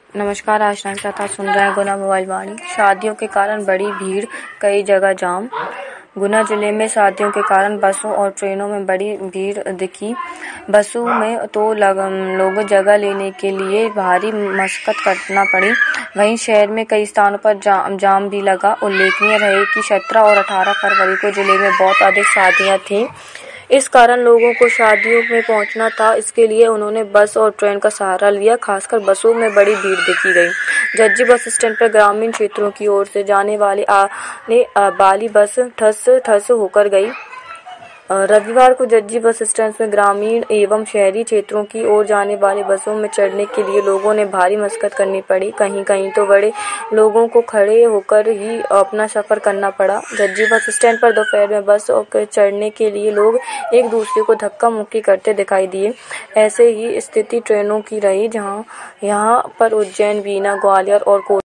नमस्कार, आज टाइम तथा सुन रहे हैं गुना मोबाइल वाणी। शादियों के कारण बड़ी भीड़, कई जगह जाम। गुना जिले में शादियों के कारण बसों और ट्रेनों में बड़ी भीड़ दिखी। बसों में तो लोगों जगह लेने के लिए भारी मशक्कत करना पड़ी। वहीं शहर में कई स्थानों पर जाम भी लगा। उल्लेखनीय रहे कि 17 और 18 फरवरी को जिले में बहुत अधिक शादियां थीं। इस कारण लोगों को शादियों में पहुंचना था। इसके लिए उन्होंने बस और ट्रेन का सहारा लिया। खासकर बसों में बड़ी भीड़ देखी गई। जज्जी बस स्टैंड पर ग्रामीण क्षेत्रों की ओर से जाने वाली बस ठस होकर गई। रविवार को जज्जी बस स्टैंड में ग्रामीण एवं शहरी क्षेत्रों की ओर जाने वाली बसों में चढ़ने के लिए लोगों ने भारी मशक्कत करनी पड़ी। कहीं तो बड़े लोगों को खड़े होकर ही अपना सफर करना पड़ा। जज्जी बस स्टैंड पर दोपहर में बस पर चढ़ने के लिए लोग एक दूसरे को धक्का मुक्की करते दिखाई दिए। ऐसे ही स्थिति ट्रेनों की रही, जहां यहाँ पर उज्जैन, बीना, ग्वालियर और